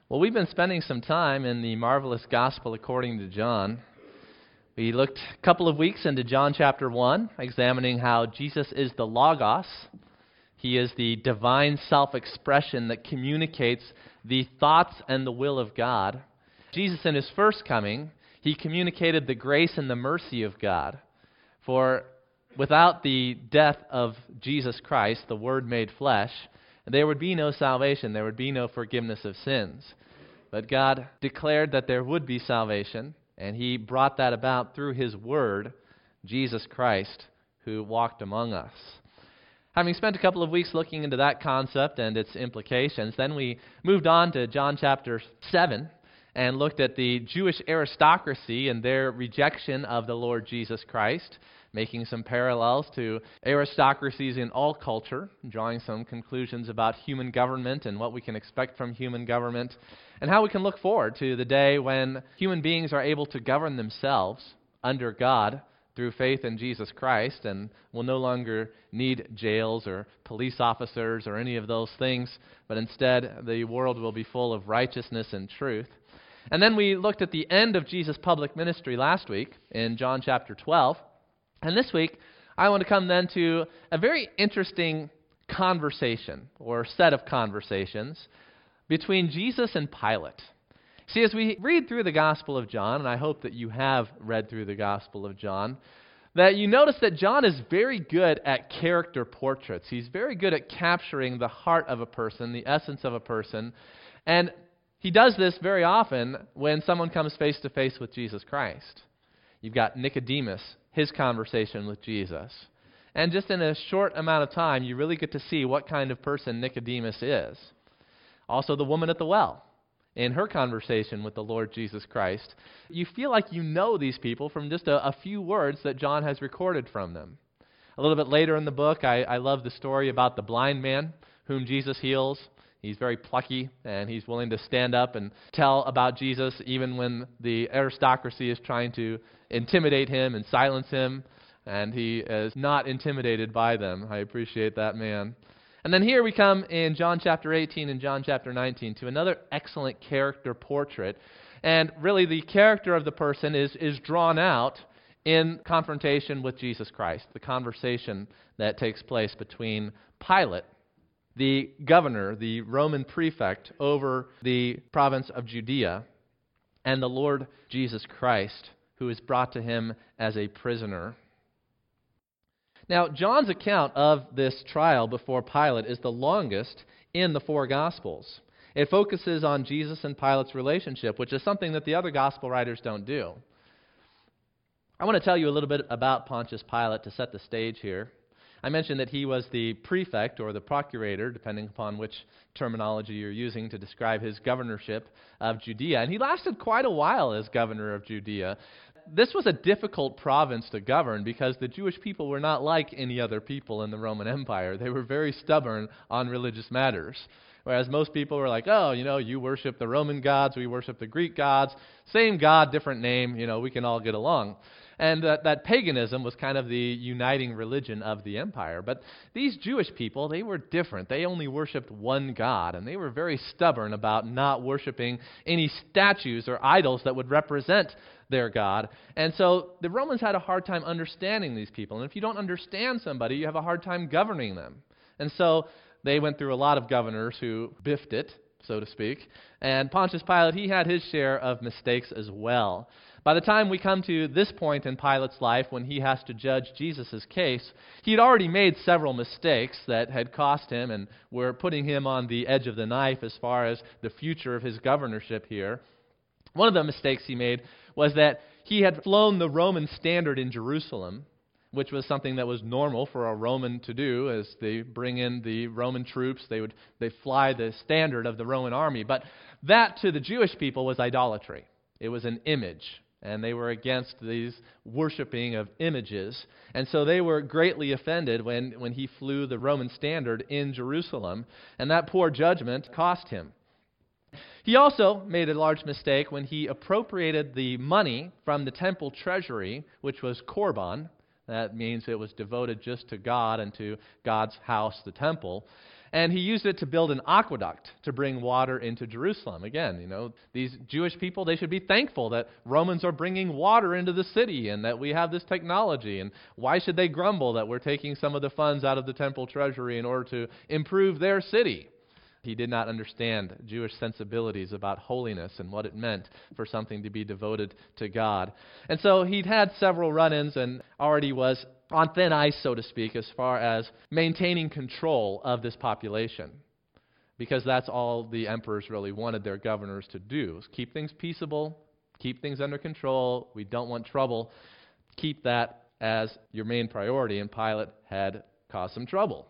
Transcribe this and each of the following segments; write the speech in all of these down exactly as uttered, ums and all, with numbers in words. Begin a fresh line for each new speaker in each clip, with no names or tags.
Well, we've been spending some time in the marvelous gospel according to John. We looked a couple of weeks into John chapter one, examining how Jesus is the Logos. He is the divine self-expression that communicates the thoughts and the will of God. Jesus, in his first coming, he communicated the grace and the mercy of God. For without the death of Jesus Christ, the Word made flesh, there would be no salvation, there would be no forgiveness of sins. But God declared that there would be salvation, and he brought that about through his Word, Jesus Christ, who walked among us. Having spent a couple of weeks looking into that concept and its implications, then we moved on to John chapter seven and looked at the Jewish aristocracy and their rejection of the Lord Jesus Christ, making some parallels to aristocracies in all culture, drawing some conclusions about human government and what we can expect from human government, and how we can look forward to the day when human beings are able to govern themselves under God through faith in Jesus Christ and will no longer need jails or police officers or any of those things, but instead the world will be full of righteousness and truth. And then we looked at the end of Jesus' public ministry last week in John chapter twelve. And this week, I want to come then to a very interesting conversation, or set of conversations, between Jesus and Pilate. See, as we read through the Gospel of John, and I hope that you have read through the Gospel of John, that you notice that John is very good at character portraits. He's very good at capturing the heart of a person, the essence of a person, and he does this very often when someone comes face to face with Jesus Christ. You've got Nicodemus, his conversation with Jesus. And just in a short amount of time, you really get to see what kind of person Nicodemus is. Also, the woman at the well, in her conversation with the Lord Jesus Christ. You feel like you know these people from just a, a few words that John has recorded from them. A little bit later in the book, I, I love the story about the blind man whom Jesus heals. He's very plucky, and he's willing to stand up and tell about Jesus even when the aristocracy is trying to intimidate him and silence him, and he is not intimidated by them. I appreciate that man. And then here we come in John chapter eighteen and John chapter nineteen to another excellent character portrait, and really the character of the person is, is drawn out in confrontation with Jesus Christ, the conversation that takes place between Pilate, the governor, the Roman prefect over the province of Judea, and the Lord Jesus Christ, who is brought to him as a prisoner. Now, John's account of this trial before Pilate is the longest in the four Gospels. It focuses on Jesus and Pilate's relationship, which is something that the other Gospel writers don't do. I want to tell you a little bit about Pontius Pilate to set the stage here. I mentioned that he was the prefect or the procurator, depending upon which terminology you're using to describe his governorship of Judea. And he lasted quite a while as governor of Judea. This was a difficult province to govern because the Jewish people were not like any other people in the Roman Empire. They were very stubborn on religious matters. Whereas most people were like, oh, you know, you worship the Roman gods, we worship the Greek gods, same God, different name, you know, we can all get along. And uh, that paganism was kind of the uniting religion of the empire. But these Jewish people, they were different. They only worshipped one God, and they were very stubborn about not worshiping any statues or idols that would represent their God. And so the Romans had a hard time understanding these people. And if you don't understand somebody, you have a hard time governing them. And so they went through a lot of governors who biffed it, so to speak. And Pontius Pilate, he had his share of mistakes as well. By the time we come to this point in Pilate's life when he has to judge Jesus' case, he had already made several mistakes that had cost him and were putting him on the edge of the knife as far as the future of his governorship here. One of the mistakes he made was that he had flown the Roman standard in Jerusalem, which was something that was normal for a Roman to do. As they bring in the Roman troops, they would they fly the standard of the Roman army. But that to the Jewish people was idolatry. It was an image. And they were against these worshiping of images. And so they were greatly offended when, when he flew the Roman standard in Jerusalem. And that poor judgment cost him. He also made a large mistake when he appropriated the money from the temple treasury, which was korban. That means it was devoted just to God and to God's house, the temple. And he used it to build an aqueduct to bring water into Jerusalem. Again, you know, these Jewish people, they should be thankful that Romans are bringing water into the city and that we have this technology. And why should they grumble that we're taking some of the funds out of the temple treasury in order to improve their city? He did not understand Jewish sensibilities about holiness and what it meant for something to be devoted to God. And so he'd had several run-ins and already was on thin ice, so to speak, as far as maintaining control of this population. Because that's all the emperors really wanted their governors to do, is keep things peaceable, keep things under control. We don't want trouble. Keep that as your main priority, and Pilate had caused some trouble.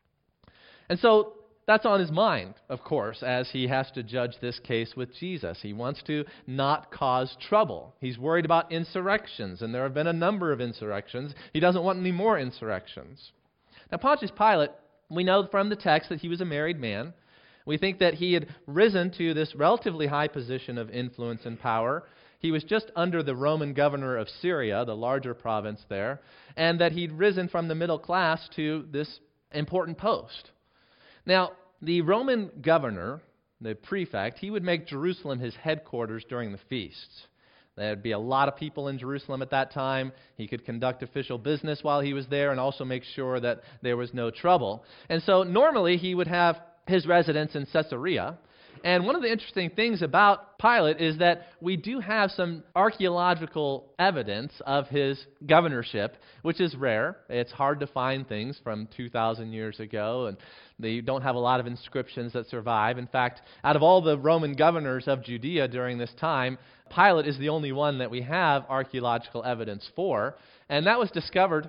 And so that's on his mind, of course, as he has to judge this case with Jesus. He wants to not cause trouble. He's worried about insurrections, and there have been a number of insurrections. He doesn't want any more insurrections. Now, Pontius Pilate, we know from the text that he was a married man. We think that he had risen to this relatively high position of influence and power. He was just under the Roman governor of Syria, the larger province there, and that he'd risen from the middle class to this important post. Now, the Roman governor, the prefect, he would make Jerusalem his headquarters during the feasts. There would be a lot of people in Jerusalem at that time. He could conduct official business while he was there and also make sure that there was no trouble. And so normally he would have his residence in Caesarea. And one of the interesting things about Pilate is that we do have some archaeological evidence of his governorship, which is rare. It's hard to find things from two thousand years ago, and they don't have a lot of inscriptions that survive. In fact, out of all the Roman governors of Judea during this time, Pilate is the only one that we have archaeological evidence for, and that was discovered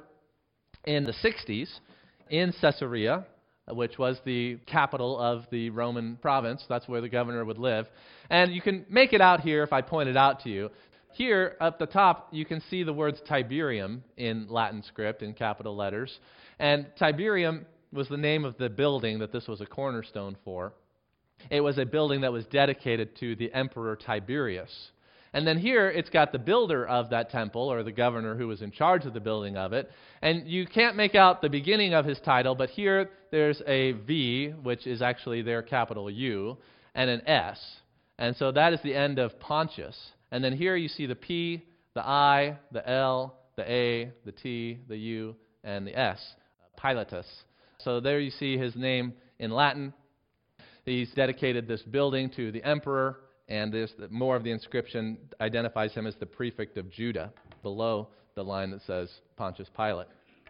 in the sixties in Caesarea, which was the capital of the Roman province. That's where the governor would live. And you can make it out here if I point it out to you. Here, up the top, you can see the words Tiberium in Latin script in capital letters. And Tiberium was the name of the building that this was a cornerstone for. It was a building that was dedicated to the Emperor Tiberius. And then here, it's got the builder of that temple, or the governor who was in charge of the building of it. And you can't make out the beginning of his title, but here there's a V, which is actually their capital U, and an S. And so that is the end of Pontius. And then here you see the P, the I, the L, the A, the T, the U, and the S, Pilatus. So there you see his name in Latin. He's dedicated this building to the emperor. And this, more of the inscription identifies him as the prefect of Judah, below the line that says Pontius Pilate.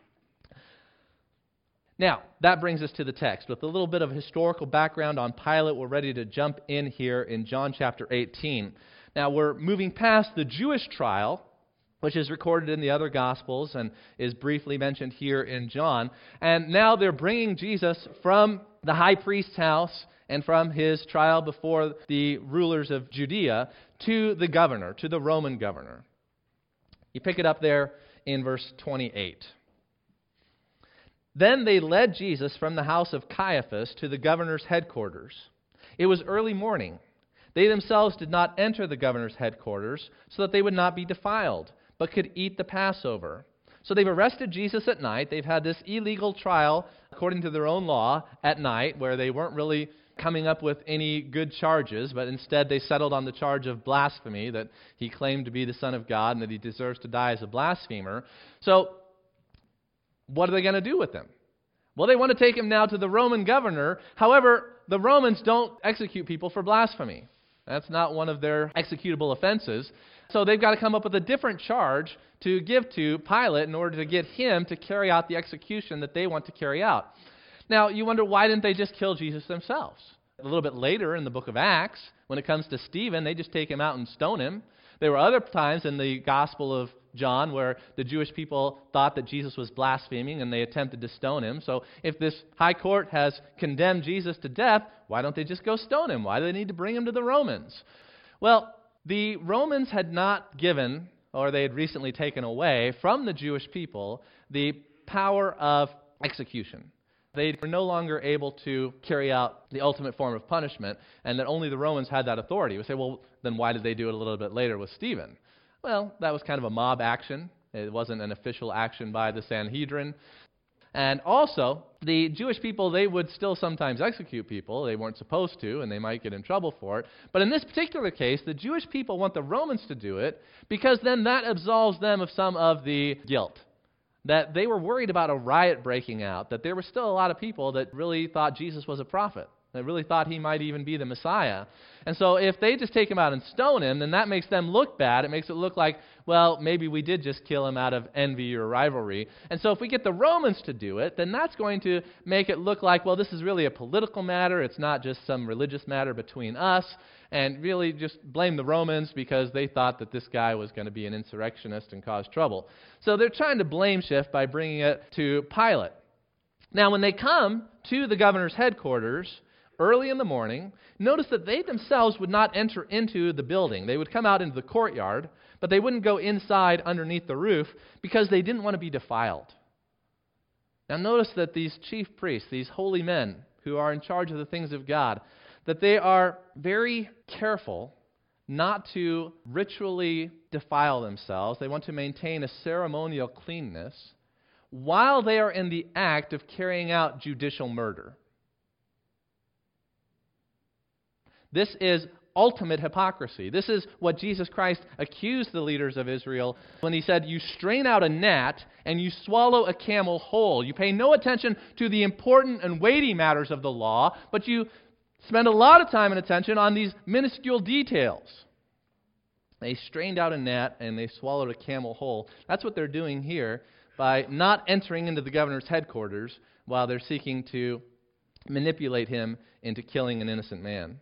Now, that brings us to the text. With a little bit of historical background on Pilate, we're ready to jump in here in John chapter eighteen. Now, we're moving past the Jewish trial, which is recorded in the other Gospels and is briefly mentioned here in John. And now they're bringing Jesus from the high priest's house and from his trial before the rulers of Judea to the governor, to the Roman governor. You pick it up there in verse twenty-eight. Then they led Jesus from the house of Caiaphas to the governor's headquarters. It was early morning. They themselves did not enter the governor's headquarters so that they would not be defiled, but could eat the Passover. So they've arrested Jesus at night. They've had this illegal trial, according to their own law, at night, where they weren't really coming up with any good charges, but instead they settled on the charge of blasphemy, that he claimed to be the Son of God and that he deserves to die as a blasphemer. So what are they going to do with him? Well, they want to take him now to the Roman governor. However, the Romans don't execute people for blasphemy. That's not one of their executable offenses. So they've got to come up with a different charge to give to Pilate in order to get him to carry out the execution that they want to carry out. Now, you wonder, why didn't they just kill Jesus themselves? A little bit later in the book of Acts, when it comes to Stephen, they just take him out and stone him. There were other times in the Gospel of John where the Jewish people thought that Jesus was blaspheming and they attempted to stone him. So if this high court has condemned Jesus to death, why don't they just go stone him? Why do they need to bring him to the Romans? Well, the Romans had not given, or they had recently taken away from the Jewish people, the power of execution. They were no longer able to carry out the ultimate form of punishment, and that only the Romans had that authority. We say, well, then why did they do it a little bit later with Stephen? Well, that was kind of a mob action. It wasn't an official action by the Sanhedrin. And also, the Jewish people, they would still sometimes execute people. They weren't supposed to, and they might get in trouble for it. But in this particular case, the Jewish people want the Romans to do it because then that absolves them of some of the guilt. That they were worried about a riot breaking out, that there were still a lot of people that really thought Jesus was a prophet. They really thought he might even be the Messiah. And so if they just take him out and stone him, then that makes them look bad. It makes it look like, well, maybe we did just kill him out of envy or rivalry. And so if we get the Romans to do it, then that's going to make it look like, well, this is really a political matter. It's not just some religious matter between us. And really just blame the Romans because they thought that this guy was going to be an insurrectionist and cause trouble. So they're trying to blame shift by bringing it to Pilate. Now, when they come to the governor's headquarters early in the morning, notice that they themselves would not enter into the building. They would come out into the courtyard, but they wouldn't go inside underneath the roof because they didn't want to be defiled. Now notice that these chief priests, these holy men who are in charge of the things of God, that they are very careful not to ritually defile themselves. They want to maintain a ceremonial cleanness while they are in the act of carrying out judicial murder. This is ultimate hypocrisy. This is what Jesus Christ accused the leaders of Israel when he said, you strain out a gnat and you swallow a camel whole. You pay no attention to the important and weighty matters of the law, but you spend a lot of time and attention on these minuscule details. They strained out a gnat and they swallowed a camel whole. That's what they're doing here by not entering into the governor's headquarters while they're seeking to manipulate him into killing an innocent man.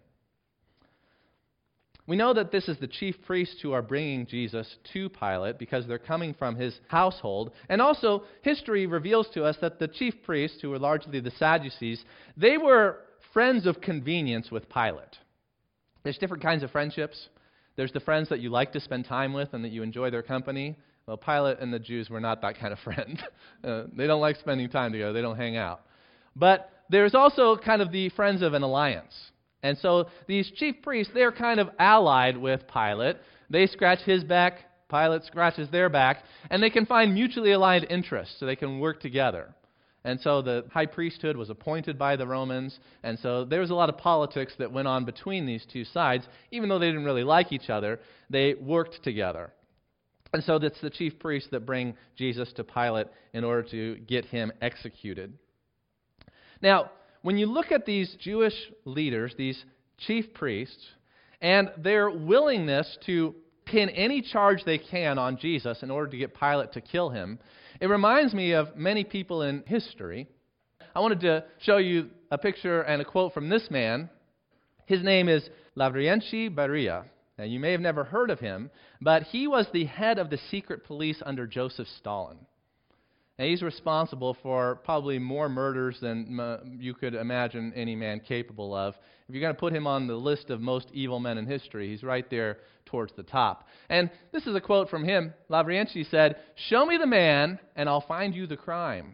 We know that this is the chief priests who are bringing Jesus to Pilate because they're coming from his household. And also, history reveals to us that the chief priests, who were largely the Sadducees, they were friends of convenience with Pilate. There's different kinds of friendships. There's the friends that you like to spend time with and that you enjoy their company. Well, Pilate and the Jews were not that kind of friend. uh, they don't like spending time together. They don't hang out. But there's also kind of the friends of an alliance. And so these chief priests, they're kind of allied with Pilate. They scratch his back, Pilate scratches their back, and they can find mutually aligned interests so they can work together. And so the high priesthood was appointed by the Romans, and so there was a lot of politics that went on between these two sides. Even though they didn't really like each other, they worked together. And so it's the chief priests that bring Jesus to Pilate in order to get him executed. Now, when you look at these Jewish leaders, these chief priests, and their willingness to pin any charge they can on Jesus in order to get Pilate to kill him, it reminds me of many people in history. I wanted to show you a picture and a quote from this man. His name is Lavrentiy Beria. Now, you may have never heard of him, but he was the head of the secret police under Joseph Stalin. And he's responsible for probably more murders than uh, you could imagine any man capable of. If you're going to put him on the list of most evil men in history, he's right there towards the top. And this is a quote from him. Lavrentiy said, "Show me the man, and I'll find you the crime.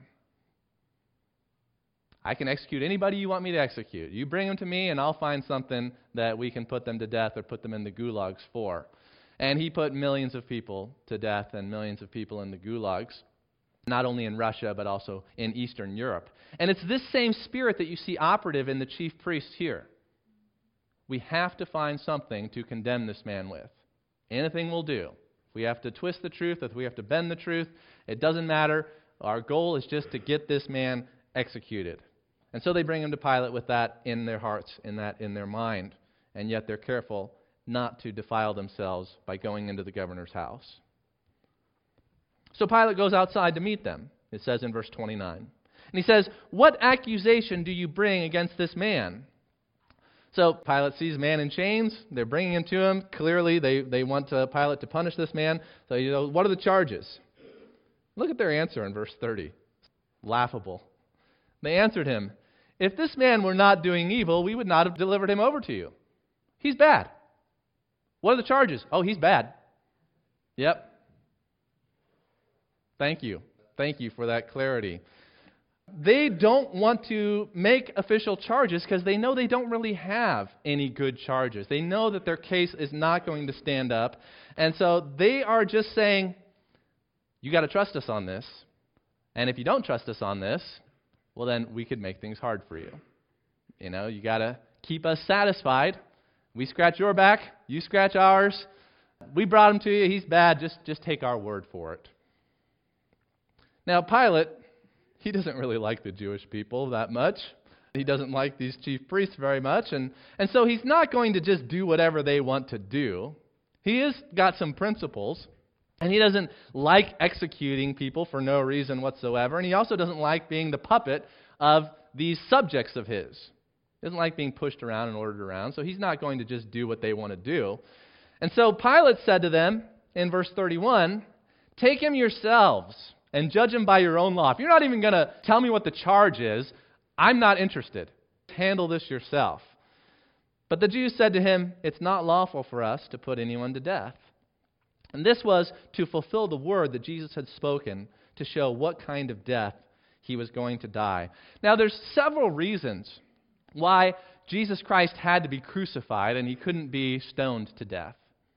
I can execute anybody you want me to execute. You bring them to me, and I'll find something that we can put them to death or put them in the gulags for." And he put millions of people to death and millions of people in the gulags, not only in Russia, but also in Eastern Europe. And it's this same spirit that you see operative in the chief priests here. We have to find something to condemn this man with. Anything will do. If we have to twist the truth, if we have to bend the truth, it doesn't matter. Our goal is just to get this man executed. And so they bring him to Pilate with that in their hearts, in that in their mind. And yet they're careful not to defile themselves by going into the governor's house. So Pilate goes outside to meet them, it says in verse twenty-nine. And he says, "What accusation do you bring against this man?" So Pilate sees a man in chains. They're bringing him to him. Clearly, they, they want uh, Pilate to punish this man. So, you know, what are the charges? Look at their answer in verse thirty. Laughable. They answered him, "If this man were not doing evil, we would not have delivered him over to you. He's bad." What are the charges? Oh, he's bad. Yep. Thank you. Thank you for that clarity. They don't want to make official charges because they know they don't really have any good charges. They know that their case is not going to stand up. And so they are just saying, you got to trust us on this. And if you don't trust us on this, well, then we could make things hard for you. You know, you got to keep us satisfied. We scratch your back, you scratch ours. We brought him to you. He's bad. Just, just take our word for it. Now, Pilate, he doesn't really like the Jewish people that much. He doesn't like these chief priests very much. And, and so he's not going to just do whatever they want to do. He has got some principles. And he doesn't like executing people for no reason whatsoever. And he also doesn't like being the puppet of these subjects of his. He doesn't like being pushed around and ordered around. So he's not going to just do what they want to do. And so Pilate said to them in verse thirty-one, "Take him yourselves and judge him by your own law. If you're not even going to tell me what the charge is, I'm not interested. Handle this yourself." But the Jews said to him, "It's not lawful for us to put anyone to death." And this was to fulfill the word that Jesus had spoken to show what kind of death he was going to die. Now, there's several reasons why Jesus Christ had to be crucified and he couldn't be stoned to death.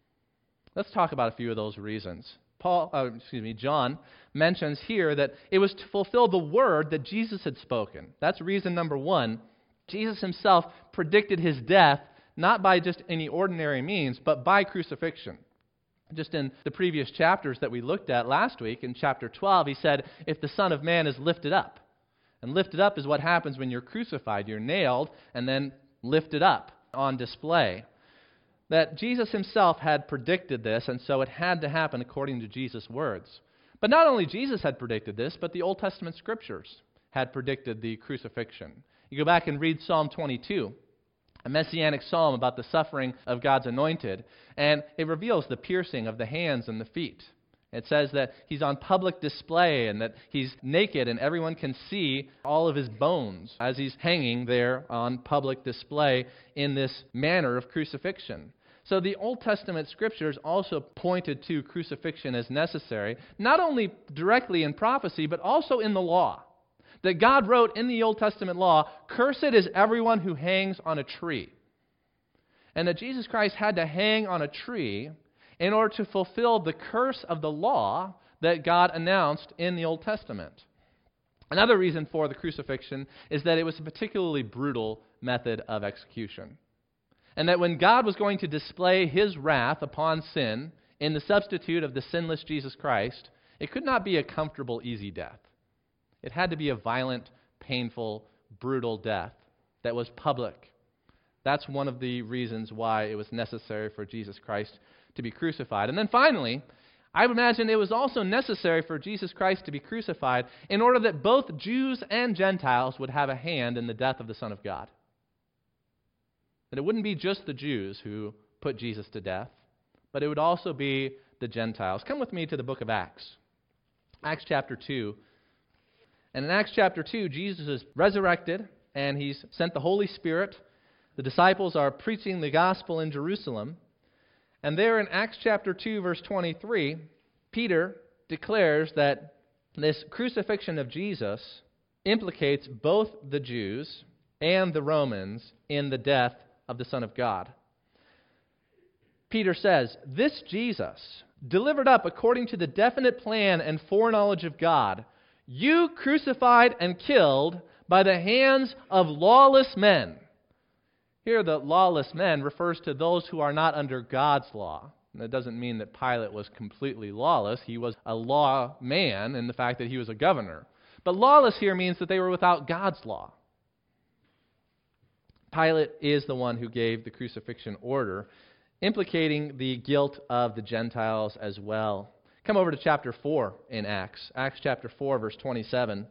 Let's talk about a few of those reasons. Paul, uh, excuse me, John mentions here that it was to fulfill the word that Jesus had spoken. That's reason number one. Jesus himself predicted his death not by just any ordinary means, but by crucifixion. Just in the previous chapters that we looked at last week, in chapter twelve, he said, if the Son of Man is lifted up. And lifted up is what happens when you're crucified. You're nailed and then lifted up on display. That Jesus himself had predicted this, and so it had to happen according to Jesus' words. But not only Jesus had predicted this, but the Old Testament scriptures had predicted the crucifixion. You go back and read Psalm twenty-two, a messianic psalm about the suffering of God's anointed, and it reveals the piercing of the hands and the feet. It says that he's on public display and that he's naked and everyone can see all of his bones as he's hanging there on public display in this manner of crucifixion. So the Old Testament scriptures also pointed to crucifixion as necessary, not only directly in prophecy, but also in the law. That God wrote in the Old Testament law, "Cursed is everyone who hangs on a tree." And that Jesus Christ had to hang on a tree in order to fulfill the curse of the law that God announced in the Old Testament. Another reason for the crucifixion is that it was a particularly brutal method of execution. And that when God was going to display his wrath upon sin in the substitute of the sinless Jesus Christ, it could not be a comfortable, easy death. It had to be a violent, painful, brutal death that was public. That's one of the reasons why it was necessary for Jesus Christ to be crucified. And then finally, I would imagine it was also necessary for Jesus Christ to be crucified in order that both Jews and Gentiles would have a hand in the death of the Son of God. That it wouldn't be just the Jews who put Jesus to death, but it would also be the Gentiles. Come with me to the book of Acts. Acts chapter two. And in Acts chapter two, Jesus is resurrected, and he's sent the Holy Spirit. The disciples are preaching the gospel in Jerusalem. And there in Acts chapter two, verse twenty-three, Peter declares that this crucifixion of Jesus implicates both the Jews and the Romans in the death of the Son of God. Peter says, "This Jesus, delivered up according to the definite plan and foreknowledge of God, you crucified and killed by the hands of lawless men." Here, the lawless men refers to those who are not under God's law. And that doesn't mean that Pilate was completely lawless. He was a law man in the fact that he was a governor. But lawless here means that they were without God's law. Pilate is the one who gave the crucifixion order, implicating the guilt of the Gentiles as well. Come over to chapter four in Acts. Acts chapter four, verse twenty-seven.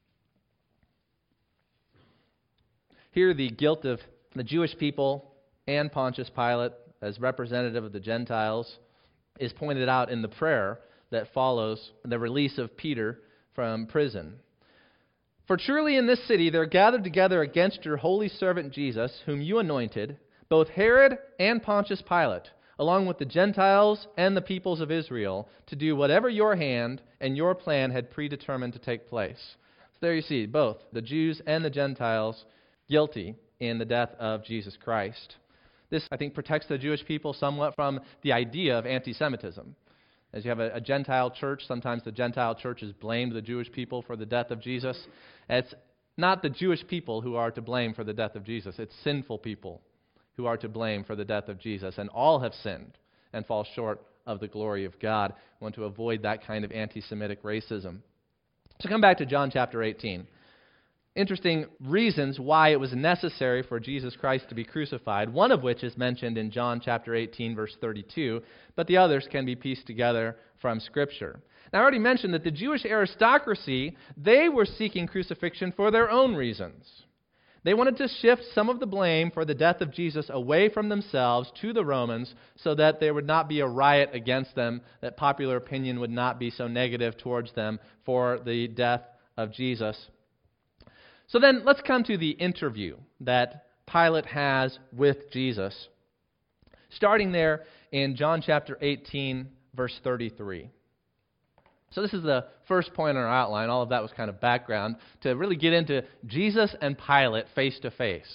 Here the guilt of the Jewish people and Pontius Pilate as representative of the Gentiles is pointed out in the prayer that follows the release of Peter from prison. "For truly in this city there gathered together against your holy servant Jesus, whom you anointed, both Herod and Pontius Pilate, along with the Gentiles and the peoples of Israel, to do whatever your hand and your plan had predetermined to take place." So there you see both the Jews and the Gentiles guilty in the death of Jesus Christ. This, I think, protects the Jewish people somewhat from the idea of anti-Semitism. As you have a, a Gentile church, sometimes the Gentile churches blamed the Jewish people for the death of Jesus. It's not the Jewish people who are to blame for the death of Jesus. It's sinful people who are to blame for the death of Jesus. And all have sinned and fall short of the glory of God. We want to avoid that kind of anti-Semitic racism. So come back to John chapter eighteen. Interesting reasons why it was necessary for Jesus Christ to be crucified, one of which is mentioned in John chapter eighteen, verse thirty-two, but the others can be pieced together from Scripture. Now, I already mentioned that the Jewish aristocracy, they were seeking crucifixion for their own reasons. They wanted to shift some of the blame for the death of Jesus away from themselves to the Romans so that there would not be a riot against them, that popular opinion would not be so negative towards them for the death of Jesus. So then let's come to the interview that Pilate has with Jesus, starting there in John chapter eighteen, verse thirty-three. So this is the first point on our outline. All of that was kind of background to really get into Jesus and Pilate face to face.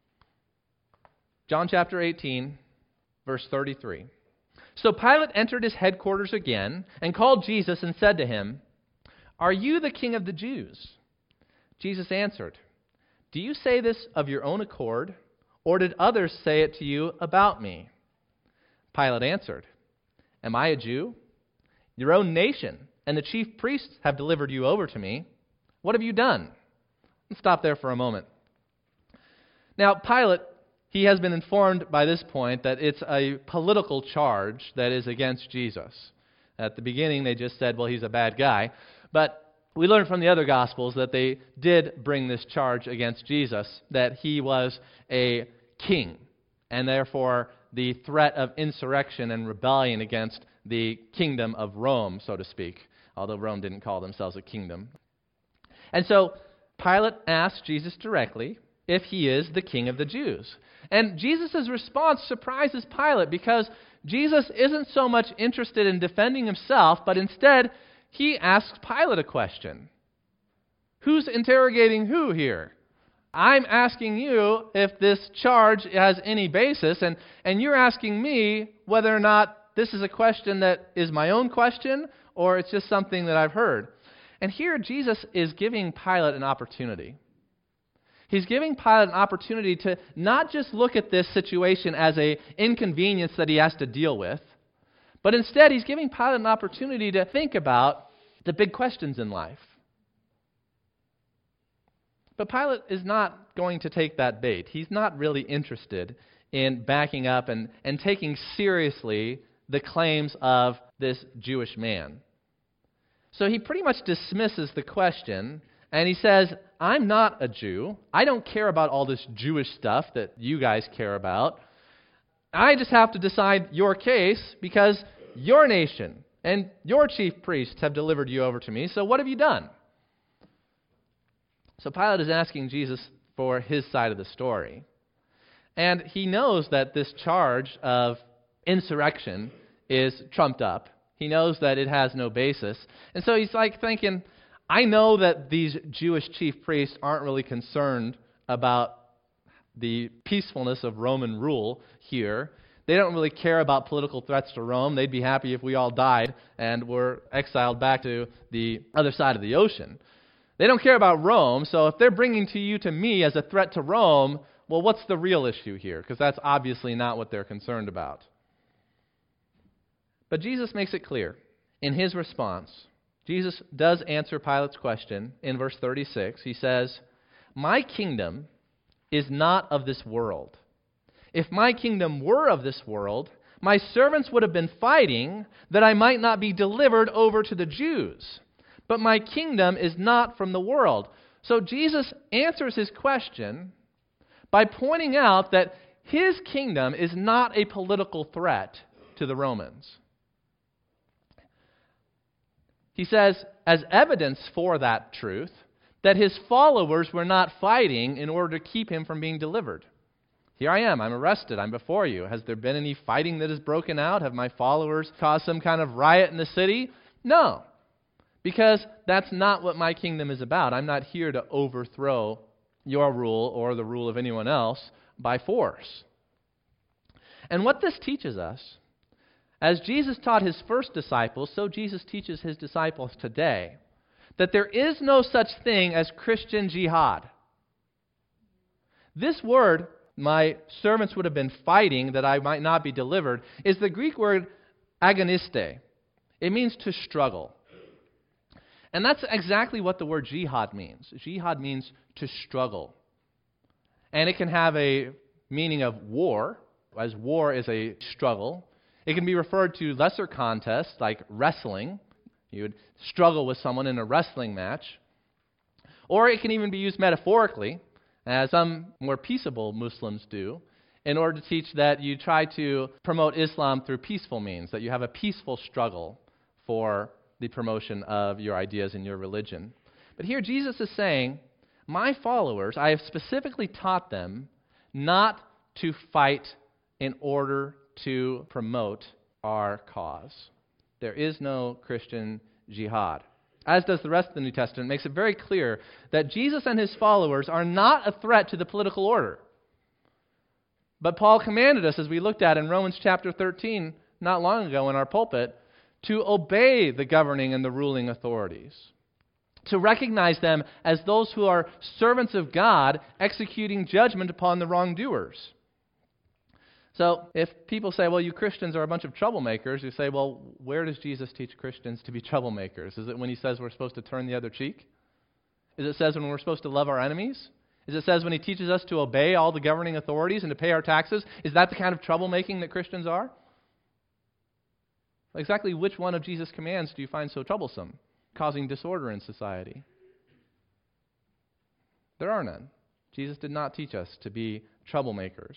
John chapter eighteen, verse thirty-three. So Pilate entered his headquarters again and called Jesus and said to him, "Are you the king of the Jews?" Jesus answered, "Do you say this of your own accord, or did others say it to you about me?" Pilate answered, "Am I a Jew? Your own nation and the chief priests have delivered you over to me. What have you done?" Let's stop there for a moment. Now, Pilate, he has been informed by this point that it's a political charge that is against Jesus. At the beginning, they just said, well, he's a bad guy. But we learn from the other Gospels that they did bring this charge against Jesus, that he was a king, and therefore the threat of insurrection and rebellion against the kingdom of Rome, so to speak, although Rome didn't call themselves a kingdom. And so Pilate asked Jesus directly if he is the king of the Jews. And Jesus' response surprises Pilate because Jesus isn't so much interested in defending himself, but instead he asks Pilate a question. Who's interrogating who here? I'm asking you if this charge has any basis, and, and you're asking me whether or not this is a question that is my own question or it's just something that I've heard. And here Jesus is giving Pilate an opportunity. He's giving Pilate an opportunity to not just look at this situation as an inconvenience that he has to deal with, but instead, he's giving Pilate an opportunity to think about the big questions in life. But Pilate is not going to take that bait. He's not really interested in backing up and, and taking seriously the claims of this Jewish man. So he pretty much dismisses the question, and he says, I'm not a Jew. I don't care about all this Jewish stuff that you guys care about. I just have to decide your case because your nation and your chief priests have delivered you over to me, so what have you done? So Pilate is asking Jesus for his side of the story. And he knows that this charge of insurrection is trumped up. He knows that it has no basis. And so he's like thinking, I know that these Jewish chief priests aren't really concerned about the peacefulness of Roman rule here. They don't really care about political threats to Rome. They'd be happy if we all died and were exiled back to the other side of the ocean. They don't care about Rome, so if they're bringing to you to me as a threat to Rome, well, what's the real issue here? Because that's obviously not what they're concerned about. But Jesus makes it clear in his response. Jesus does answer Pilate's question in verse thirty-six. He says, "My kingdom is not of this world. If my kingdom were of this world, my servants would have been fighting that I might not be delivered over to the Jews. But my kingdom is not from the world." So Jesus answers his question by pointing out that his kingdom is not a political threat to the Romans. He says, as evidence for that truth, that his followers were not fighting in order to keep him from being delivered. Here I am, I'm arrested, I'm before you. Has there been any fighting that has broken out? Have my followers caused some kind of riot in the city? No, because that's not what my kingdom is about. I'm not here to overthrow your rule or the rule of anyone else by force. And what this teaches us, As Jesus taught his first disciples, so Jesus teaches his disciples today, that there is no such thing as Christian jihad. This word, my servants would have been fighting that I might not be delivered, is the Greek word agoniste. It means to struggle. And that's exactly what the word jihad means. Jihad means to struggle. And it can have a meaning of war, as war is a struggle. It can be referred to lesser contests like wrestling. You would struggle with someone in a wrestling match. Or it can even be used metaphorically, as some more peaceable Muslims do, in order to teach that you try to promote Islam through peaceful means, that you have a peaceful struggle for the promotion of your ideas and your religion. But here Jesus is saying, my followers, I have specifically taught them not to fight in order to promote our cause. There is no Christian jihad. As does the rest of the New Testament, makes it very clear that Jesus and his followers are not a threat to the political order. But Paul commanded us, as we looked at in Romans chapter thirteen, not long ago in our pulpit, to obey the governing and the ruling authorities, to recognize them as those who are servants of God executing judgment upon the wrongdoers. So if people say, well, you Christians are a bunch of troublemakers, you say, well, where does Jesus teach Christians to be troublemakers? Is it when he says we're supposed to turn the other cheek? Is it says when we're supposed to love our enemies? Is it says when he teaches us to obey all the governing authorities and to pay our taxes? Is that the kind of troublemaking that Christians are? Exactly which one of Jesus' commands do you find so troublesome, causing disorder in society? There are none. Jesus did not teach us to be troublemakers.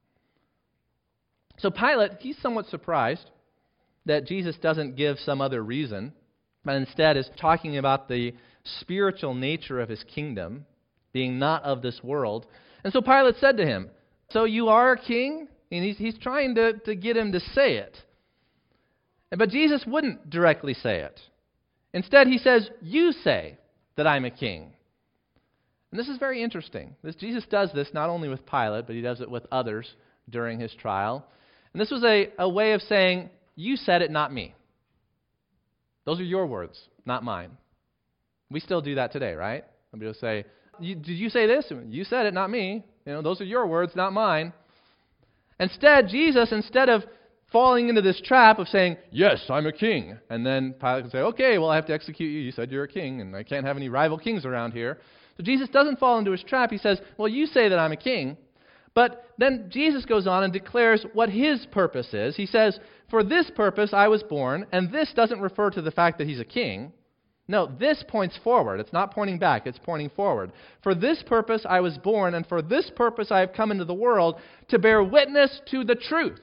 So Pilate, he's somewhat surprised that Jesus doesn't give some other reason, but instead is talking about the spiritual nature of his kingdom, being not of this world. And so Pilate said to him, so you are a king? And he's, he's trying to, to get him to say it. But Jesus wouldn't directly say it. Instead, he says, you say that I'm a king. And this is very interesting. This, Jesus does this not only with Pilate, but he does it with others during his trial. And this was a, a way of saying, you said it, not me. Those are your words, not mine. We still do that today, right? Somebody will say, you, did you say this? You said it, not me. You know, those are your words, not mine. Instead, Jesus, instead of falling into this trap of saying, yes, I'm a king, and then Pilate can say, okay, well, I have to execute you. You said you're a king, and I can't have any rival kings around here. So Jesus doesn't fall into his trap. He says, well, you say that I'm a king. But then Jesus goes on and declares what his purpose is. He says, for this purpose I was born, and this doesn't refer to the fact that he's a king. No, this points forward. It's not pointing back, it's pointing forward. For this purpose I was born, and for this purpose I have come into the world, to bear witness to the truth.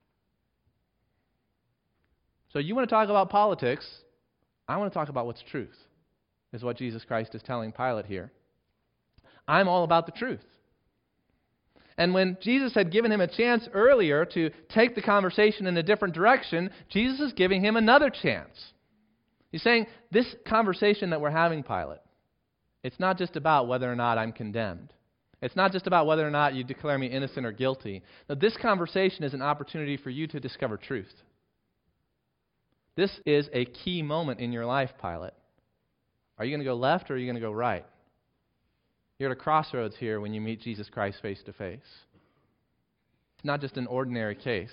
So you want to talk about politics, I want to talk about what's truth, is what Jesus Christ is telling Pilate here. I'm all about the truth. And when Jesus had given him a chance earlier to take the conversation in a different direction, Jesus is giving him another chance. He's saying, this conversation that we're having, Pilate, it's not just about whether or not I'm condemned. It's not just about whether or not you declare me innocent or guilty. No, this conversation is an opportunity for you to discover truth. This is a key moment in your life, Pilate. Are you going to go left or are you going to go right? You're at a crossroads here when you meet Jesus Christ face to face. It's not just an ordinary case.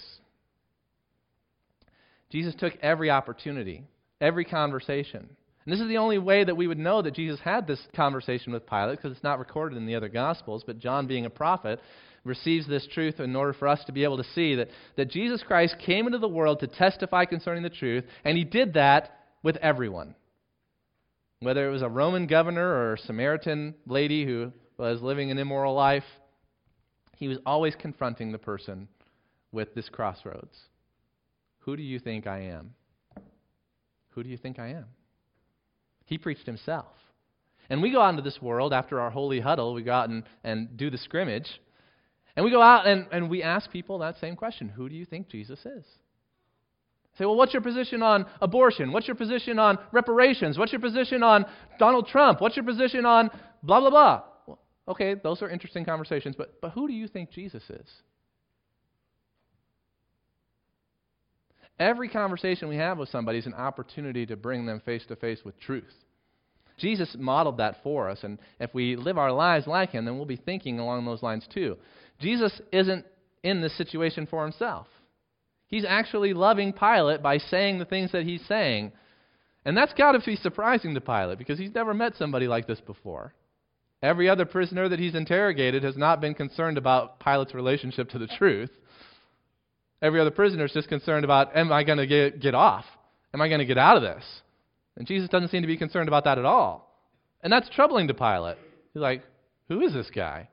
Jesus took every opportunity, every conversation. And this is the only way that we would know that Jesus had this conversation with Pilate, because it's not recorded in the other Gospels, but John, being a prophet, receives this truth in order for us to be able to see that, that Jesus Christ came into the world to testify concerning the truth, and he did that with everyone. Whether it was a Roman governor or a Samaritan lady who was living an immoral life, he was always confronting the person with this crossroads. Who do you think I am? Who do you think I am? He preached himself. And we go out into this world after our holy huddle, we go out and, and do the scrimmage, and we go out and, and we ask people that same question. Who do you think Jesus is? Say, well, what's your position on abortion? What's your position on reparations? What's your position on Donald Trump? What's your position on blah, blah, blah? Well, okay, those are interesting conversations, but, but who do you think Jesus is? Every conversation we have with somebody is an opportunity to bring them face to face with truth. Jesus modeled that for us, and if we live our lives like him, then we'll be thinking along those lines too. Jesus isn't in this situation for himself. He's actually loving Pilate by saying the things that he's saying. And that's got to be surprising to Pilate, because he's never met somebody like this before. Every other prisoner that he's interrogated has not been concerned about Pilate's relationship to the truth. Every other prisoner is just concerned about, am I going to get, get off? Am I going to get out of this? And Jesus doesn't seem to be concerned about that at all. And that's troubling to Pilate. He's like, who is this guy?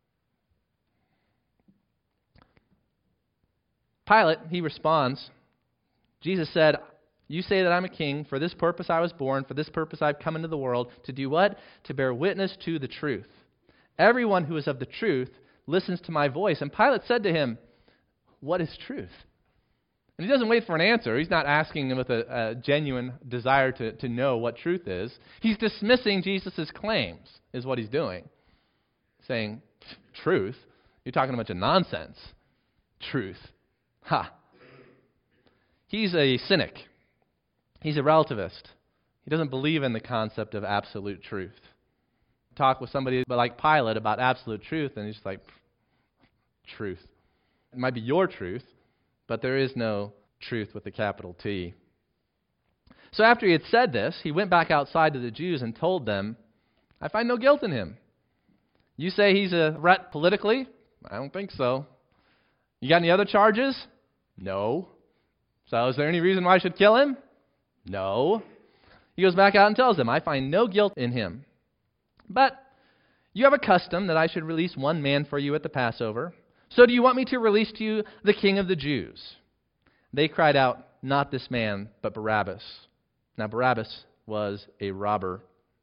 Pilate, he responds, Jesus said, you say that I'm a king. For this purpose I was born. For this purpose I've come into the world. To do what? To bear witness to the truth. Everyone who is of the truth listens to my voice. And Pilate said to him, what is truth? And he doesn't wait for an answer. He's not asking him with a, a genuine desire to, to know what truth is. He's dismissing Jesus' claims, is what he's doing. Saying, truth? You're talking a bunch of nonsense. Truth. Ha. He's a cynic. He's a relativist. He doesn't believe in the concept of absolute truth. Talk with somebody like Pilate about absolute truth, and he's just like, truth. It might be your truth, but there is no truth with a capital T. So after he had said this, he went back outside to the Jews and told them, I find no guilt in him. You say he's a threat politically? I don't think so. You got any other charges? No. So is there any reason why I should kill him? No. He goes back out and tells them, I find no guilt in him. But you have a custom that I should release one man for you at the Passover. So do you want me to release to you the king of the Jews? They cried out, not this man, but Barabbas. Now Barabbas was a robber.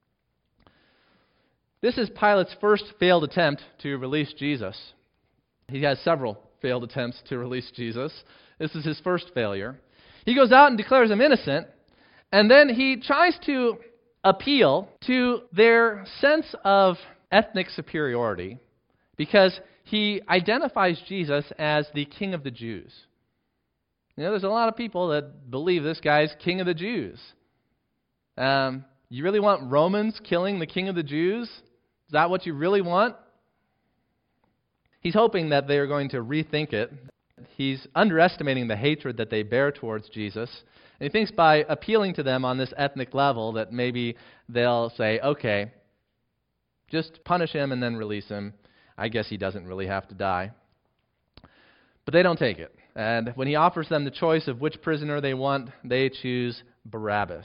This is Pilate's first failed attempt to release Jesus. He has several failed attempts to release Jesus. This is his first failure. He goes out and declares him innocent, and then he tries to appeal to their sense of ethnic superiority because he identifies Jesus as the king of the Jews. You know, there's a lot of people that believe this guy's king of the Jews. Um, you really want Romans killing the king of the Jews? Is that what you really want? He's hoping that they are going to rethink it. He's underestimating the hatred that they bear towards Jesus. And he thinks by appealing to them on this ethnic level that maybe they'll say, okay, just punish him and then release him. I guess he doesn't really have to die. But they don't take it. And when he offers them the choice of which prisoner they want, they choose Barabbas.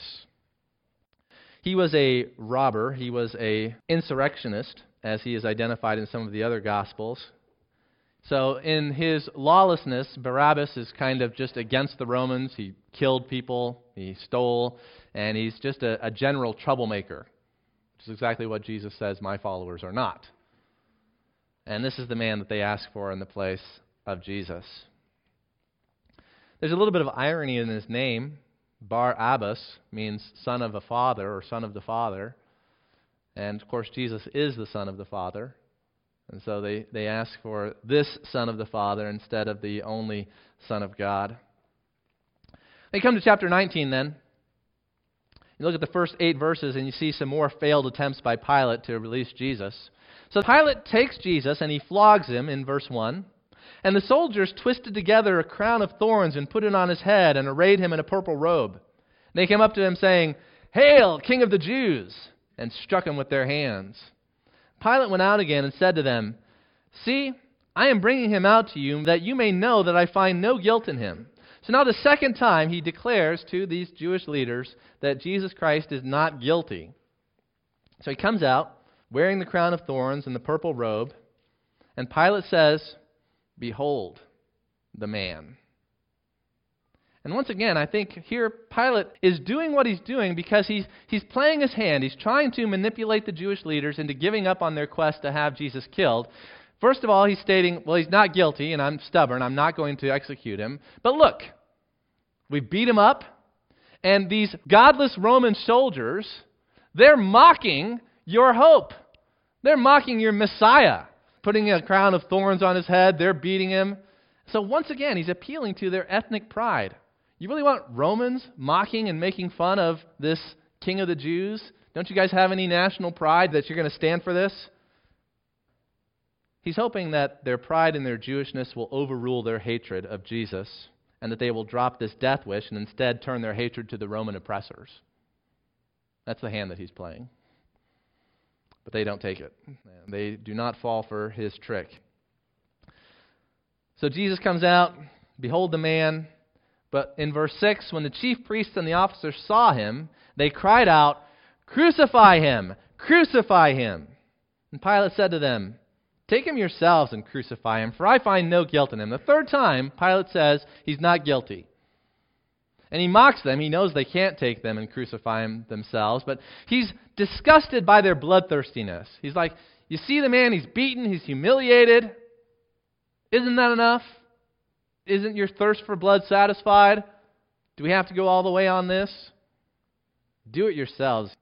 He was a robber. He was an insurrectionist, as he is identified in some of the other Gospels. So in his lawlessness, Barabbas is kind of just against the Romans. He killed people, he stole, and he's just a, a general troublemaker, which is exactly what Jesus says my followers are not. And this is the man that they ask for in the place of Jesus. There's a little bit of irony in his name. Bar-Abbas means son of a father or son of the Father. And, of course, Jesus is the Son of the Father. And so they, they ask for this Son of the Father instead of the only Son of God. They come to chapter nineteen then. You look at the first eight verses and you see some more failed attempts by Pilate to release Jesus. So Pilate takes Jesus and he flogs him in verse one. And the soldiers twisted together a crown of thorns and put it on his head and arrayed him in a purple robe. They came up to him saying, "Hail, King of the Jews!" and struck him with their hands. Pilate went out again and said to them, "See, I am bringing him out to you that you may know that I find no guilt in him." So now the second time he declares to these Jewish leaders that Jesus Christ is not guilty. So he comes out wearing the crown of thorns and the purple robe, and Pilate says, "Behold the man." And once again, I think here Pilate is doing what he's doing because he's he's playing his hand. He's trying to manipulate the Jewish leaders into giving up on their quest to have Jesus killed. First of all, he's stating, well, he's not guilty, and I'm stubborn. I'm not going to execute him. But look, we beat him up, and these godless Roman soldiers, they're mocking your hope. They're mocking your Messiah, putting a crown of thorns on his head. They're beating him. So once again, he's appealing to their ethnic pride. You really want Romans mocking and making fun of this king of the Jews? Don't you guys have any national pride that you're going to stand for this? He's hoping that their pride and their Jewishness will overrule their hatred of Jesus, and that they will drop this death wish and instead turn their hatred to the Roman oppressors. That's the hand that he's playing. But they don't take it. They do not fall for his trick. So Jesus comes out, behold the man. But in verse six, when the chief priests and the officers saw him, they cried out, "Crucify him! Crucify him!" And Pilate said to them, "Take him yourselves and crucify him, for I find no guilt in him." The third time, Pilate says he's not guilty. And he mocks them. He knows they can't take them and crucify him themselves, but he's disgusted by their bloodthirstiness. He's like, you see the man, he's beaten, he's humiliated. Isn't that enough? Isn't your thirst for blood satisfied? Do we have to go all the way on this? Do it yourselves.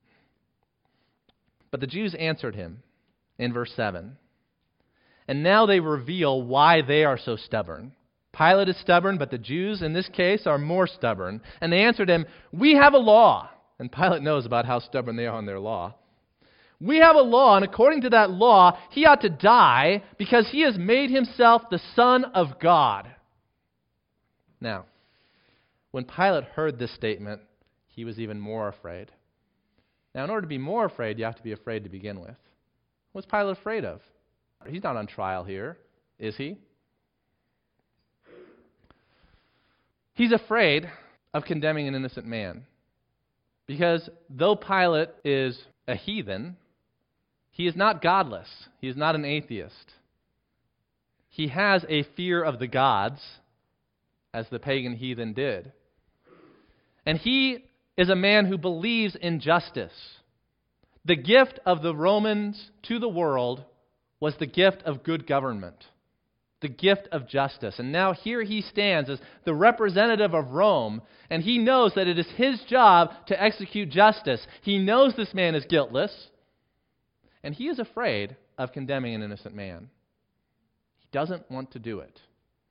But the Jews answered him in verse seven. And now they reveal why they are so stubborn. Pilate is stubborn, but the Jews in this case are more stubborn. And they answered him, "We have a law." And Pilate knows about how stubborn they are on their law. "We have a law, and according to that law, he ought to die because he has made himself the Son of God." Now, when Pilate heard this statement, he was even more afraid. Now, in order to be more afraid, you have to be afraid to begin with. What's Pilate afraid of? He's not on trial here, is he? He's afraid of condemning an innocent man. Because though Pilate is a heathen, he is not godless. He is not an atheist. He has a fear of the gods, as the pagan heathen did. And he is a man who believes in justice. The gift of the Romans to the world was the gift of good government, the gift of justice. And now here he stands as the representative of Rome, and he knows that it is his job to execute justice. He knows this man is guiltless, and he is afraid of condemning an innocent man. He doesn't want to do it.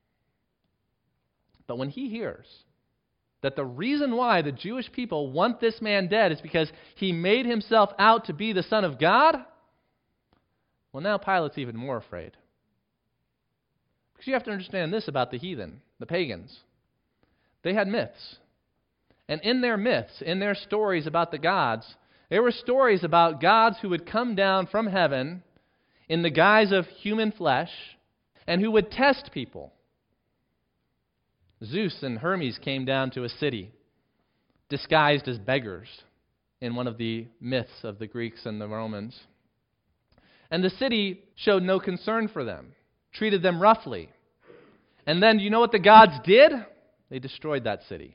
But when he hears that the reason why the Jewish people want this man dead is because he made himself out to be the Son of God, well, now Pilate's even more afraid. Because you have to understand this about the heathen, the pagans. They had myths. And in their myths, in their stories about the gods, there were stories about gods who would come down from heaven in the guise of human flesh and who would test people. Zeus and Hermes came down to a city disguised as beggars in one of the myths of the Greeks and the Romans. And the city showed no concern for them, treated them roughly. And then, you know what the gods did? They destroyed that city.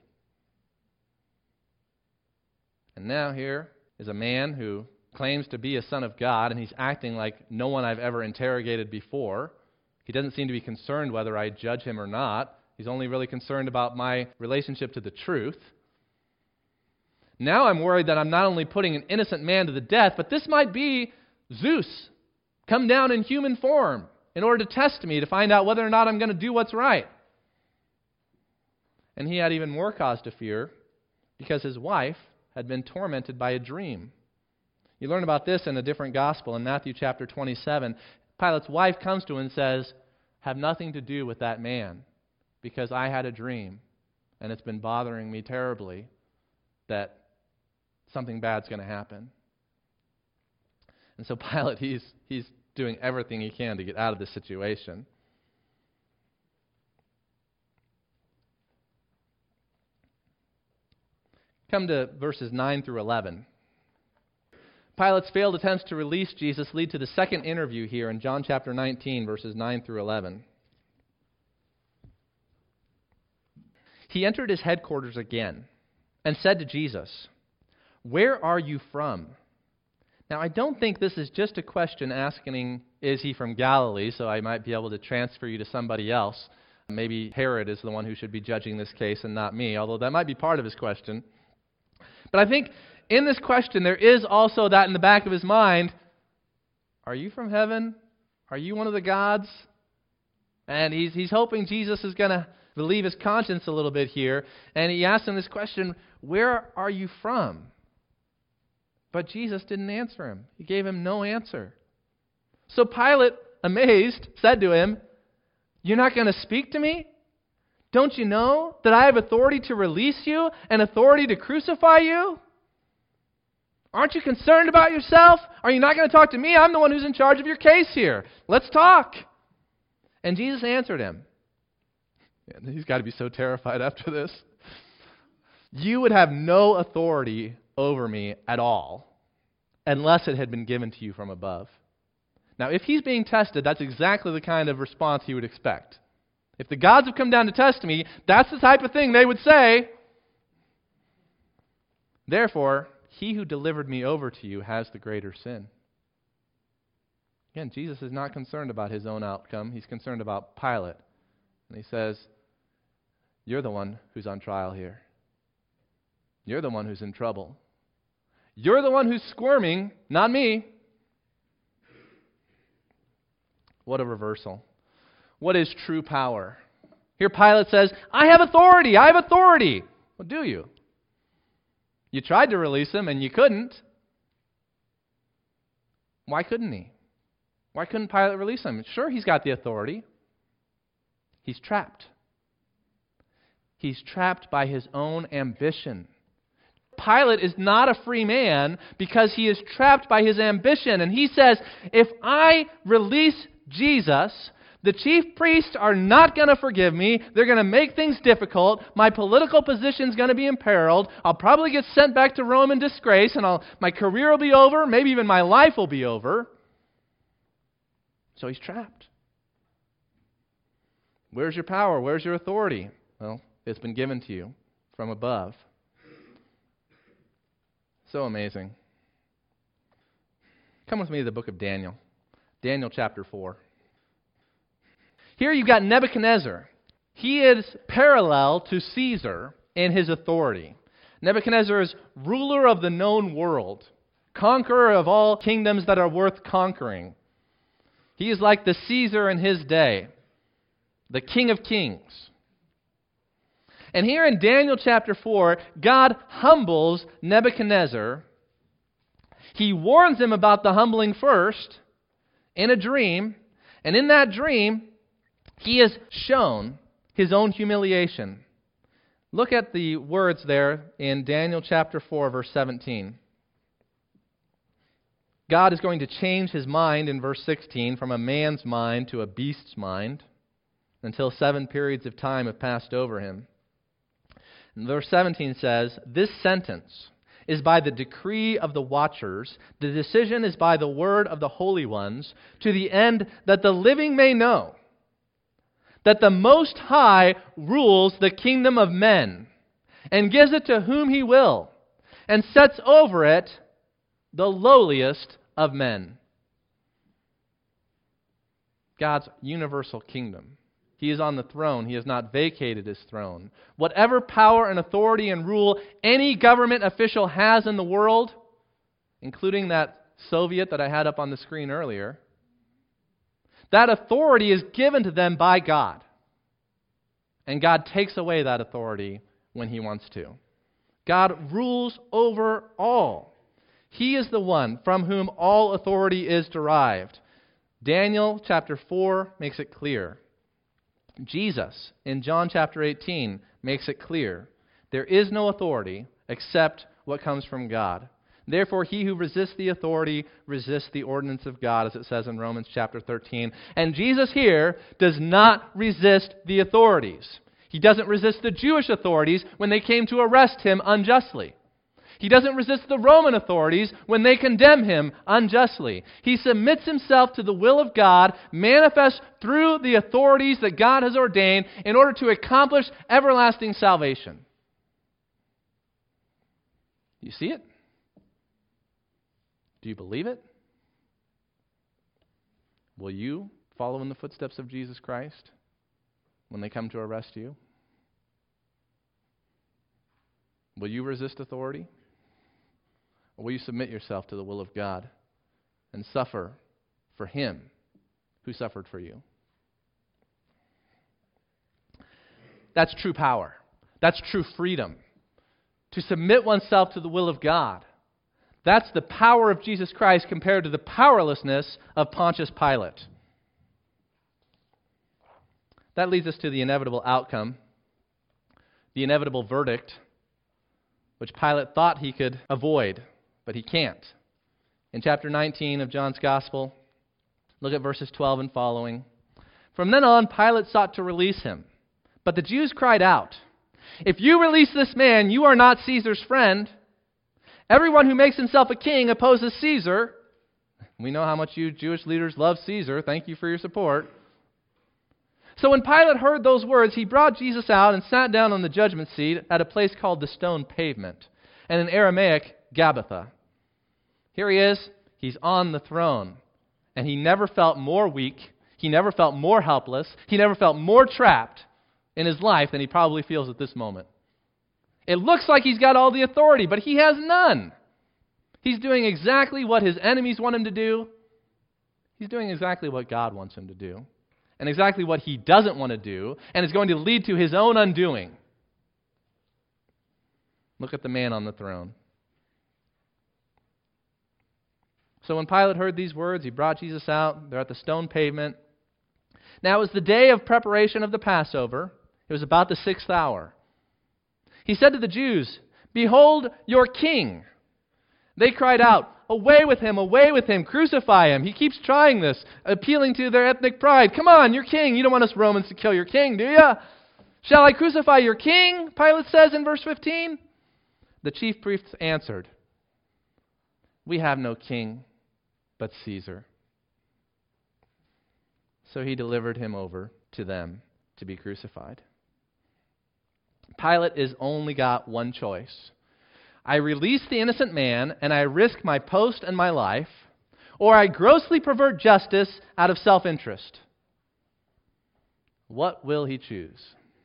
And now here is a man who claims to be a son of God, and he's acting like no one I've ever interrogated before. He doesn't seem to be concerned whether I judge him or not. He's only really concerned about my relationship to the truth. Now I'm worried that I'm not only putting an innocent man to the death, but this might be Zeus come down in human form in order to test me, to find out whether or not I'm going to do what's right. And he had even more cause to fear because his wife had been tormented by a dream. You learn about this in a different gospel in Matthew chapter twenty-seven. Pilate's wife comes to him and says, "Have nothing to do with that man, because I had a dream, and it's been bothering me terribly that something bad's going to happen." And so Pilate, he's he's doing everything he can to get out of this situation. Come to verses nine through eleven. Pilate's failed attempts to release Jesus lead to the second interview here in John chapter nineteen, verses nine through eleven. He entered his headquarters again and said to Jesus, "Where are you from?" Now, I don't think this is just a question asking, is he from Galilee, so I might be able to transfer you to somebody else. Maybe Herod is the one who should be judging this case and not me, although that might be part of his question. But I think in this question there is also that in the back of his mind, are you from heaven? Are you one of the gods? And he's he's hoping Jesus is going to relieve his conscience a little bit here, and he asked him this question, where are you from? But Jesus didn't answer him. He gave him no answer. So Pilate, amazed, said to him, you're not going to speak to me? Don't you know that I have authority to release you and authority to crucify you? Aren't you concerned about yourself? Are you not going to talk to me? I'm the one who's in charge of your case here. Let's talk. And Jesus answered him. Yeah, he's got to be so terrified after this. You would have no authority over me at all unless it had been given to you from above. Now, if he's being tested, that's exactly the kind of response he would expect. If the gods have come down to test me, that's the type of thing they would say. Therefore, he who delivered me over to you has the greater sin. Again, Jesus is not concerned about his own outcome. He's concerned about Pilate. And he says, you're the one who's on trial here. You're the one who's in trouble. You're the one who's squirming, not me. What a reversal. What is true power? Here Pilate says, I have authority, I have authority. Well, do you? You tried to release him and you couldn't. Why couldn't he? Why couldn't Pilate release him? Sure, he's got the authority. He's trapped. He's trapped by his own ambition. Pilate is not a free man because he is trapped by his ambition. And he says, if I release Jesus, the chief priests are not going to forgive me. They're going to make things difficult. My political position is going to be imperiled. I'll probably get sent back to Rome in disgrace, and I'll, my career will be over. Maybe even my life will be over. So he's trapped. Where's your power? Where's your authority? Well, it's been given to you from above. So amazing. Come with me to the book of Daniel. Daniel chapter four. Here you've got Nebuchadnezzar. He is parallel to Caesar in his authority. Nebuchadnezzar is ruler of the known world, conqueror of all kingdoms that are worth conquering. He is like the Caesar in his day, the King of Kings. And here in Daniel chapter four, God humbles Nebuchadnezzar. He warns him about the humbling first in a dream, and in that dream, he is shown his own humiliation. Look at the words there in Daniel chapter four, verse seventeen. God is going to change his mind in verse sixteen from a man's mind to a beast's mind until seven periods of time have passed over him. And verse seventeen says, this sentence is by the decree of the watchers, the decision is by the word of the holy ones, to the end that the living may know that the Most High rules the kingdom of men, and gives it to whom he will, and sets over it the lowliest of men. God's universal kingdom. He is on the throne. He has not vacated his throne. Whatever power and authority and rule any government official has in the world, including that Soviet that I had up on the screen earlier, that authority is given to them by God. And God takes away that authority when he wants to. God rules over all. He is the one from whom all authority is derived. Daniel chapter four makes it clear. Jesus, in John chapter eighteen, makes it clear. There is no authority except what comes from God. Therefore, he who resists the authority resists the ordinance of God, as it says in Romans chapter thirteen. And Jesus here does not resist the authorities. He doesn't resist the Jewish authorities when they came to arrest him unjustly. He doesn't resist the Roman authorities when they condemn him unjustly. He submits himself to the will of God, manifest through the authorities that God has ordained in order to accomplish everlasting salvation. Do you see it? Do you believe it? Will you follow in the footsteps of Jesus Christ when they come to arrest you? Will you resist authority? Or will you submit yourself to the will of God and suffer for him who suffered for you? That's true power. That's true freedom. To submit oneself to the will of God. That's the power of Jesus Christ compared to the powerlessness of Pontius Pilate. That leads us to the inevitable outcome, the inevitable verdict, which Pilate thought he could avoid, but he can't. In chapter nineteen of John's Gospel, look at verses twelve and following. From then on, Pilate sought to release him, but the Jews cried out, "If you release this man, you are not Caesar's friend. Everyone who makes himself a king opposes Caesar." We know how much you Jewish leaders love Caesar. Thank you for your support. So when Pilate heard those words, he brought Jesus out and sat down on the judgment seat at a place called the Stone Pavement, and in Aramaic, Gabbatha. Here he is. He's on the throne. And he never felt more weak. He never felt more helpless. He never felt more trapped in his life than he probably feels at this moment. It looks like he's got all the authority, but he has none. He's doing exactly what his enemies want him to do. He's doing exactly what God wants him to do. And exactly what he doesn't want to do, and is going to lead to his own undoing. Look at the man on the throne. So when Pilate heard these words, he brought Jesus out. They're at the stone pavement. Now it was the day of preparation of the Passover. It was about the sixth hour. He said to the Jews, "Behold your king." They cried out, "Away with him, away with him, crucify him." He keeps trying this, appealing to their ethnic pride. "Come on, your king. You don't want us Romans to kill your king, do you? Shall I crucify your king?" Pilate says in verse fifteen. The chief priests answered, "We have no king but Caesar." So he delivered him over to them to be crucified. Pilate has only got one choice. I release the innocent man and I risk my post and my life, or I grossly pervert justice out of self-interest. What will he choose?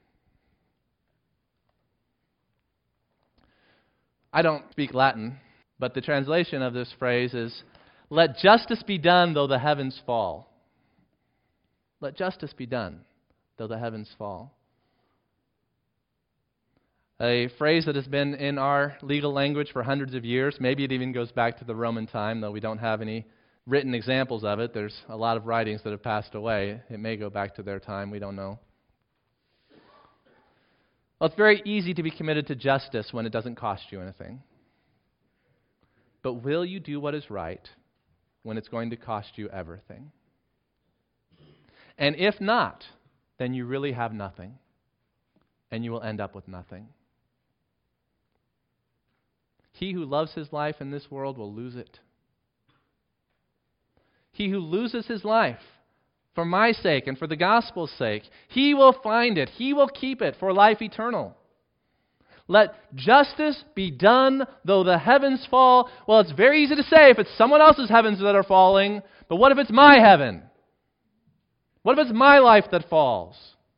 I don't speak Latin, but the translation of this phrase is, "Let justice be done though the heavens fall." Let justice be done though the heavens fall. A phrase that has been in our legal language for hundreds of years. Maybe it even goes back to the Roman time, though we don't have any written examples of it. There's a lot of writings that have passed away. It may go back to their time. We don't know. Well, it's very easy to be committed to justice when it doesn't cost you anything. But will you do what is right when it's going to cost you everything? And if not, then you really have nothing, and you will end up with nothing. He who loves his life in this world will lose it. He who loses his life for my sake and for the gospel's sake, he will find it. He will keep it for life eternal. Let justice be done though the heavens fall. Well, it's very easy to say if it's someone else's heavens that are falling, but what if it's my heaven? What if it's my life that falls?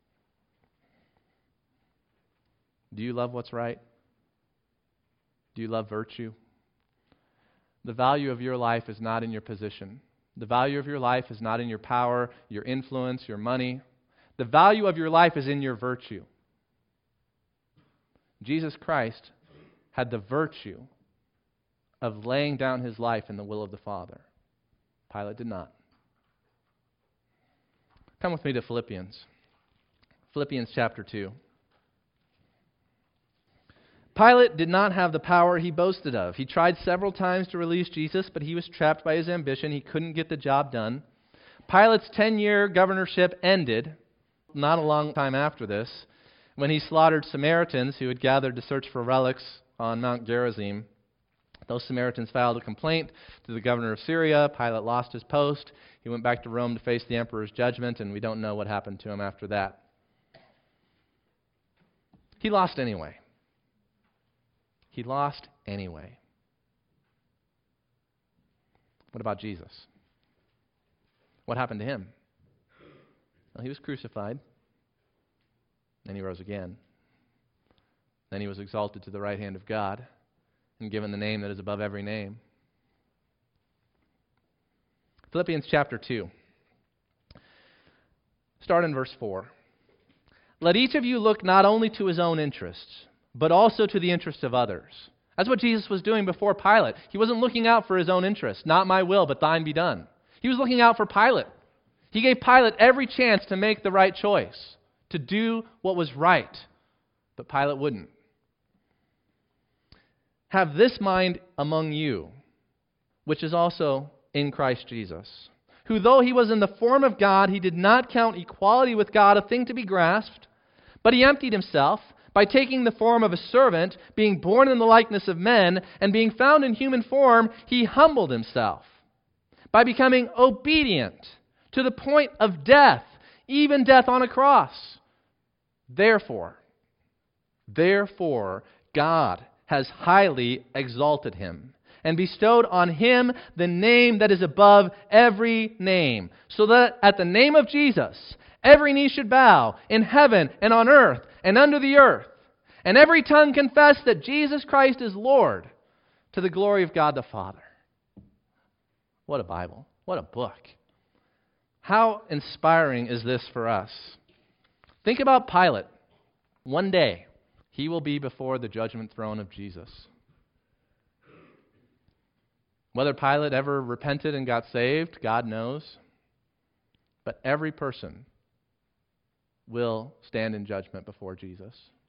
Do you love what's right? Do you love virtue? The value of your life is not in your position. The value of your life is not in your power, your influence, your money. The value of your life is in your virtue. Jesus Christ had the virtue of laying down his life in the will of the Father. Pilate did not. Come with me to Philippians. Philippians chapter two. Pilate did not have the power he boasted of. He tried several times to release Jesus, but he was trapped by his ambition. He couldn't get the job done. Pilate's ten-year governorship ended, not a long time after this, when he slaughtered Samaritans who had gathered to search for relics on Mount Gerizim. Those Samaritans filed a complaint to the governor of Syria. Pilate lost his post. He went back to Rome to face the emperor's judgment, and we don't know what happened to him after that. He lost anyway. He lost anyway. What about Jesus? What happened to him? Well, he was crucified. Then he rose again. Then he was exalted to the right hand of God and given the name that is above every name. Philippians chapter two. Start in verse four. let each of you look not only to his own interests, but also to the interests of others. That's what Jesus was doing before Pilate. He wasn't looking out for his own interests. Not my will, but thine be done. He was looking out for Pilate. He gave Pilate every chance to make the right choice, to do what was right. But Pilate wouldn't. Have this mind among you, which is also in Christ Jesus, who though he was in the form of God, he did not count equality with God a thing to be grasped, but he emptied himself by taking the form of a servant, being born in the likeness of men, and being found in human form, he humbled himself by becoming obedient to the point of death, even death on a cross. Therefore, therefore, God has highly exalted him and bestowed on him the name that is above every name, so that at the name of Jesus, every knee should bow in heaven and on earth and under the earth, and every tongue confess that Jesus Christ is Lord, to the glory of God the Father. What a Bible. What a book. How inspiring is this for us? Think about Pilate. One day, he will be before the judgment throne of Jesus. Whether Pilate ever repented and got saved, God knows. But every person will stand in judgment before Jesus.